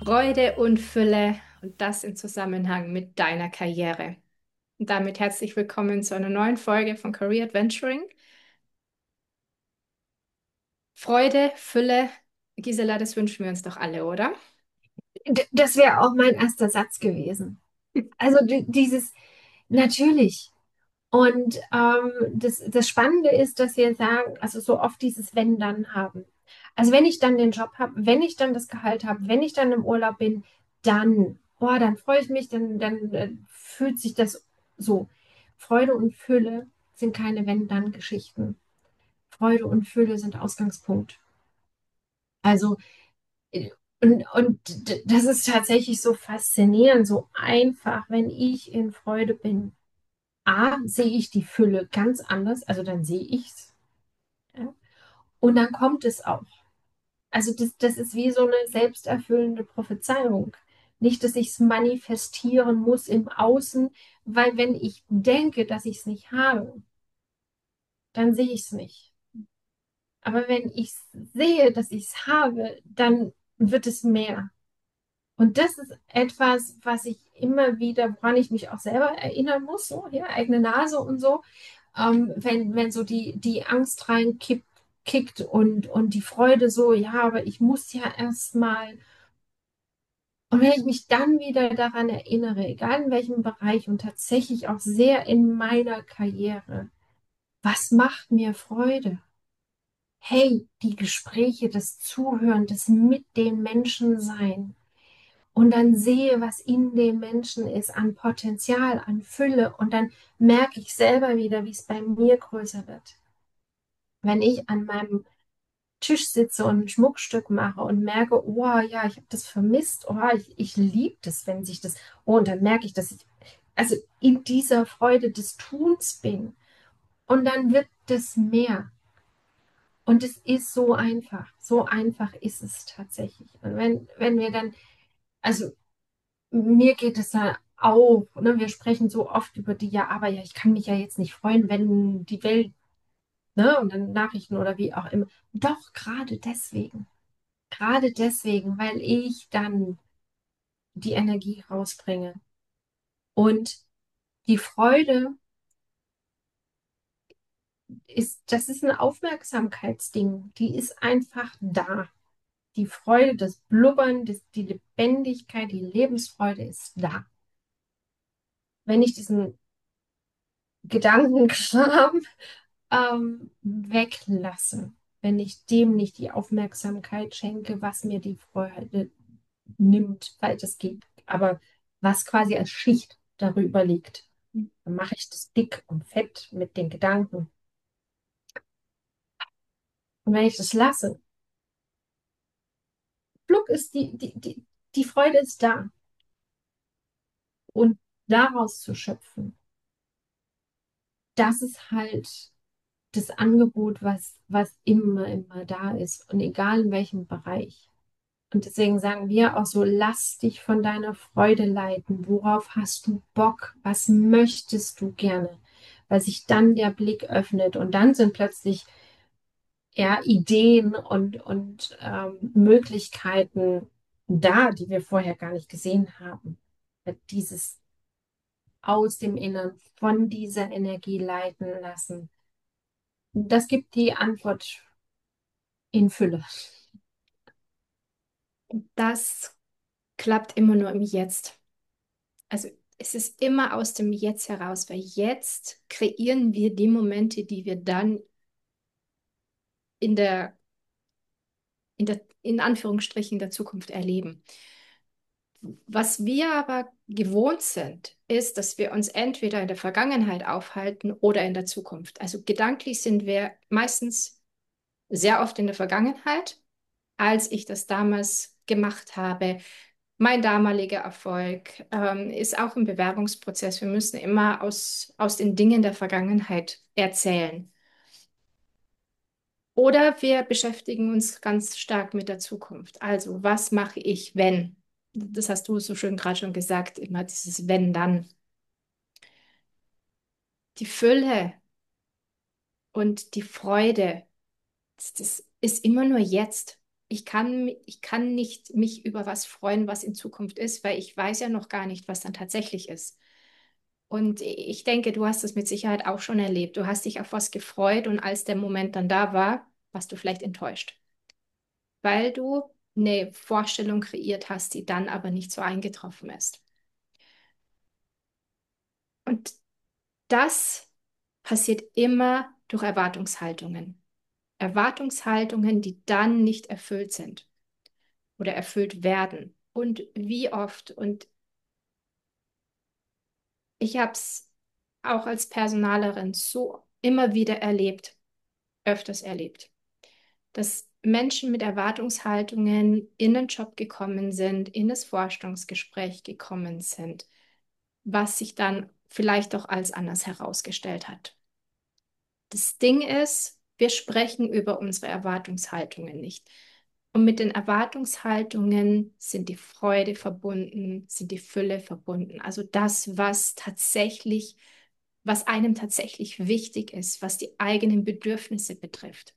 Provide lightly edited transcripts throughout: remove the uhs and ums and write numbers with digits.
Freude und Fülle und das im Zusammenhang mit deiner Karriere. Und damit herzlich willkommen zu einer neuen Folge von Career Adventuring. Freude, Fülle, Gisela, das wünschen wir uns doch alle, oder? Das wäre auch mein erster Satz gewesen. Also dieses, natürlich. Und das Spannende ist, dass wir sagen, also so oft dieses Wenn dann haben. Also wenn ich dann den Job habe, wenn ich dann das Gehalt habe, wenn ich dann im Urlaub bin, dann, boah, dann freue ich mich, dann fühlt sich das so. Freude und Fülle sind keine Wenn-Dann-Geschichten. Freude und Fülle sind Ausgangspunkt. Also und das ist tatsächlich so faszinierend, so einfach, wenn ich in Freude bin. A, sehe ich die Fülle ganz anders, also dann sehe ich es. Ja? Und dann kommt es auch. Also das ist wie so eine selbsterfüllende Prophezeiung. Nicht, dass ich es manifestieren muss im Außen, weil wenn ich denke, dass ich es nicht habe, dann sehe ich es nicht. Aber wenn ich sehe, dass ich es habe, dann wird es mehr. Und das ist etwas, was ich immer wieder, woran ich mich auch selber erinnern muss, so, ja, eigene Nase und so, wenn so die Angst kickt und die Freude so, ja, aber ich muss ja erst mal. Und wenn ich mich dann wieder daran erinnere, egal in welchem Bereich und tatsächlich auch sehr in meiner Karriere, was macht mir Freude? Hey, die Gespräche, das Zuhören, das mit den Menschen sein. Und dann sehe, was in den Menschen ist an Potenzial, an Fülle. Und dann merke ich selber wieder, wie es bei mir größer wird. Wenn ich an meinem Tisch sitze und ein Schmuckstück mache und merke, oh ja, ich habe das vermisst, oh, ich liebe das, wenn sich das, oh, und dann merke ich, dass ich also in dieser Freude des Tuns bin. Und dann wird das mehr. Und es ist so einfach ist es tatsächlich. Und wenn wir dann, also mir geht es da auch, ne, wir sprechen so oft über die, ja, aber ja, ich kann mich ja jetzt nicht freuen, wenn die Welt, ne, und dann Nachrichten oder wie auch immer. Doch, gerade deswegen, weil ich dann die Energie rausbringe. Und die Freude das ist ein Aufmerksamkeitsding, die ist einfach da. Die Freude, das Blubbern, die Lebendigkeit, die Lebensfreude ist da. Wenn ich diesen Gedankenkram weglasse, wenn ich dem nicht die Aufmerksamkeit schenke, was mir die Freude nimmt, weil das geht, aber was quasi als Schicht darüber liegt, dann mache ich das dick und fett mit den Gedanken. Und wenn ich das lasse, Fluck ist die Freude ist da und daraus zu schöpfen, das ist halt das Angebot, was immer da ist und egal in welchem Bereich. Und deswegen sagen wir auch so, lass dich von deiner Freude leiten. Worauf hast du Bock? Was möchtest du gerne? Weil sich dann der Blick öffnet und dann sind plötzlich ja, Ideen und Möglichkeiten da, die wir vorher gar nicht gesehen haben. Dieses aus dem Innern von dieser Energie leiten lassen. Das gibt die Antwort in Fülle. Das klappt immer nur im Jetzt. Also es ist immer aus dem Jetzt heraus, weil jetzt kreieren wir die Momente, die wir dann in in Anführungsstrichen der Zukunft erleben. Was wir aber gewohnt sind, ist, dass wir uns entweder in der Vergangenheit aufhalten oder in der Zukunft. Also gedanklich sind wir meistens sehr oft in der Vergangenheit, als ich das damals gemacht habe. Mein damaliger Erfolg ist auch im Bewerbungsprozess. Wir müssen immer aus den Dingen der Vergangenheit erzählen. Oder wir beschäftigen uns ganz stark mit der Zukunft. Also, was mache ich, wenn? Das hast du so schön gerade schon gesagt, immer dieses wenn dann. Die Fülle und die Freude, das ist immer nur jetzt. ich kann nicht mich über was freuen, was in Zukunft ist, weil ich weiß ja noch gar nicht, was dann tatsächlich ist. Und ich denke, du hast das mit Sicherheit auch schon erlebt. Du hast dich auf was gefreut und als der Moment dann da war, warst du vielleicht enttäuscht, weil du eine Vorstellung kreiert hast, die dann aber nicht so eingetroffen ist. Und das passiert immer durch Erwartungshaltungen. Erwartungshaltungen, die dann nicht erfüllt sind oder erfüllt werden. Und wie oft, und ich habe es auch als Personalerin so immer wieder erlebt, öfters erlebt, dass Menschen mit Erwartungshaltungen in den Job gekommen sind, in das Vorstellungsgespräch gekommen sind, was sich dann vielleicht doch als anders herausgestellt hat. Das Ding ist, wir sprechen über unsere Erwartungshaltungen nicht. Und mit den Erwartungshaltungen sind die Freude verbunden, sind die Fülle verbunden. Also das, was einem tatsächlich wichtig ist, was die eigenen Bedürfnisse betrifft.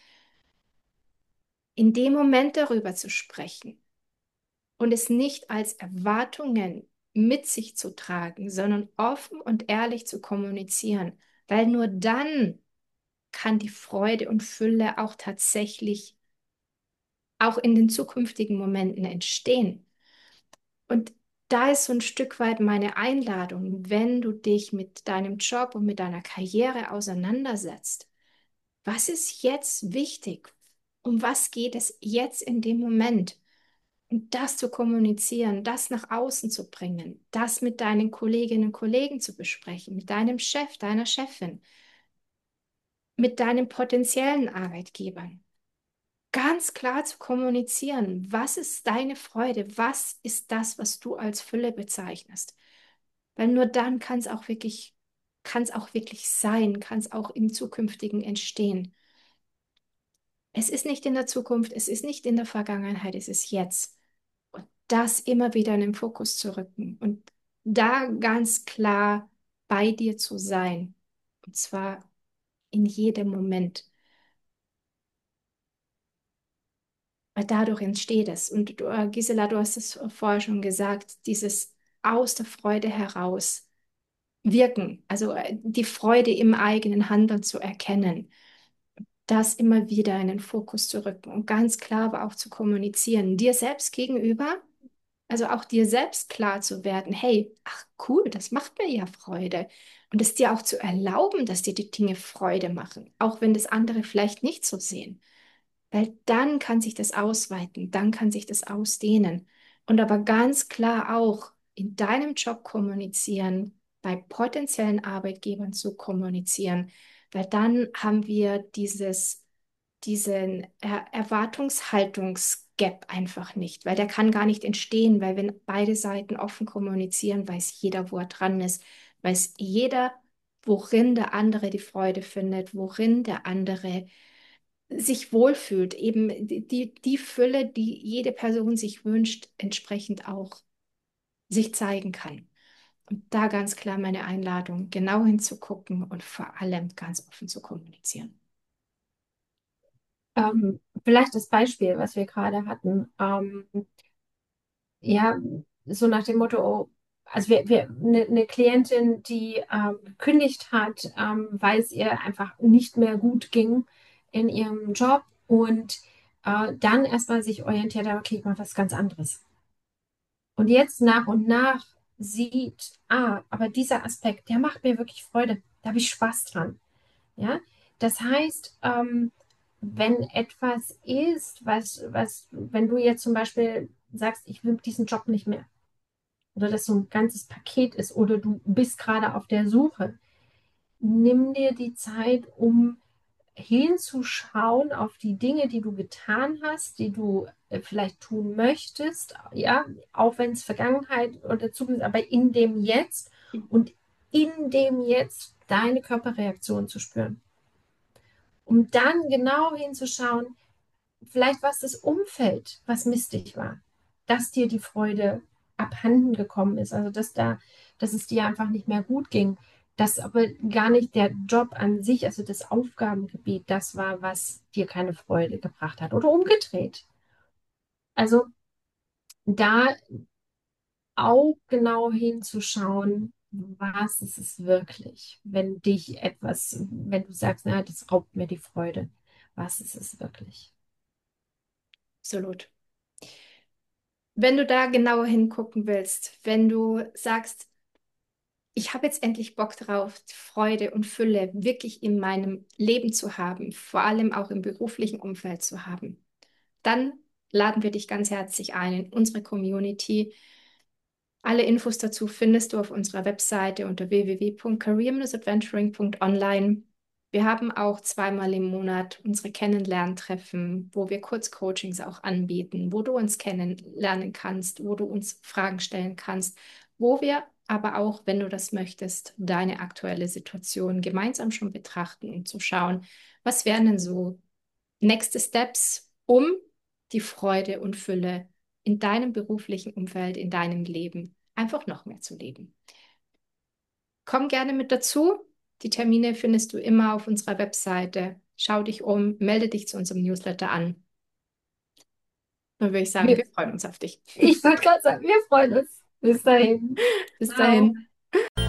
In dem Moment darüber zu sprechen und es nicht als Erwartungen mit sich zu tragen, sondern offen und ehrlich zu kommunizieren, weil nur dann kann die Freude und Fülle auch tatsächlich auch in den zukünftigen Momenten entstehen. Und da ist so ein Stück weit meine Einladung, wenn du dich mit deinem Job und mit deiner Karriere auseinandersetzt. Was ist jetzt wichtig? Um was geht es jetzt in dem Moment? Und das zu kommunizieren, das nach außen zu bringen, das mit deinen Kolleginnen und Kollegen zu besprechen, mit deinem Chef, deiner Chefin, mit deinen potenziellen Arbeitgebern. Ganz klar zu kommunizieren, was ist deine Freude, was ist das, was du als Fülle bezeichnest. Weil nur dann kann es auch wirklich sein, kann es auch im Zukünftigen entstehen. Es ist nicht in der Zukunft, es ist nicht in der Vergangenheit, es ist jetzt. Und das immer wieder in den Fokus zu rücken und da ganz klar bei dir zu sein. Und zwar in jedem Moment. Weil dadurch entsteht es. Und du, Gisela, du hast es vorher schon gesagt, dieses aus der Freude heraus wirken, also die Freude im eigenen Handeln zu erkennen, das immer wieder in den Fokus zu rücken und ganz klar aber auch zu kommunizieren, dir selbst gegenüber, also auch dir selbst klar zu werden, hey, ach cool, das macht mir ja Freude. Und es dir auch zu erlauben, dass dir die Dinge Freude machen, auch wenn das andere vielleicht nicht so sehen. Weil dann kann sich das ausweiten, dann kann sich das ausdehnen. Und aber ganz klar auch in deinem Job kommunizieren, bei potenziellen Arbeitgebern zu kommunizieren, weil dann haben wir diesen Erwartungshaltungsgap einfach nicht, weil der kann gar nicht entstehen, weil wenn beide Seiten offen kommunizieren, weiß jeder, wo er dran ist, weiß jeder, worin der andere die Freude findet, worin der andere sich wohlfühlt, eben die Fülle, die jede Person sich wünscht, entsprechend auch sich zeigen kann. Und da ganz klar meine Einladung, genau hinzugucken und vor allem ganz offen zu kommunizieren. Vielleicht das Beispiel, was wir gerade hatten. Ja, so nach dem Motto, oh, also eine Klientin, die gekündigt hat, weil es ihr einfach nicht mehr gut ging in ihrem Job und dann erstmal sich orientiert hat, okay, ich mache was ganz anderes. Und jetzt nach und nach sieht, aber dieser Aspekt, der macht mir wirklich Freude, da habe ich Spaß dran. Ja, das heißt, wenn etwas ist, wenn du jetzt zum Beispiel sagst, ich will diesen Job nicht mehr, oder das so ein ganzes Paket ist, oder du bist gerade auf der Suche, nimm dir die Zeit, um hinzuschauen auf die Dinge, die du getan hast, die du vielleicht tun möchtest, ja, auch wenn es Vergangenheit oder Zukunft ist, aber in dem Jetzt und in dem Jetzt deine Körperreaktion zu spüren. Um dann genau hinzuschauen, vielleicht war es das Umfeld, was mistig war, dass dir die Freude abhanden gekommen ist, also dass es dir einfach nicht mehr gut ging, dass aber gar nicht der Job an sich, also das Aufgabengebiet, das war, was dir keine Freude gebracht hat oder umgedreht. Also da auch genau hinzuschauen, was ist es wirklich, wenn dich etwas, wenn du sagst, na, das raubt mir die Freude, was ist es wirklich? Absolut. Wenn du da genauer hingucken willst, wenn du sagst, ich habe jetzt endlich Bock drauf, Freude und Fülle wirklich in meinem Leben zu haben, vor allem auch im beruflichen Umfeld zu haben, dann laden wir dich ganz herzlich ein in unsere Community. Alle Infos dazu findest du auf unserer Webseite unter www.career-adventuring.online. Wir haben auch zweimal im Monat unsere Kennenlerntreffen, wo wir Kurzcoachings auch anbieten, wo du uns kennenlernen kannst, wo du uns Fragen stellen kannst, wo wir aber auch, wenn du das möchtest, deine aktuelle Situation gemeinsam schon betrachten und zu schauen, was wären denn so nächste Steps, um die Freude und Fülle in deinem beruflichen Umfeld, in deinem Leben einfach noch mehr zu leben. Komm gerne mit dazu. Die Termine findest du immer auf unserer Webseite. Schau dich um, melde dich zu unserem Newsletter an. Dann würde ich sagen, Wir, wir freuen uns auf dich. ich würde gerade sagen, wir freuen uns. Bis dahin. Bis Ciao. dahin.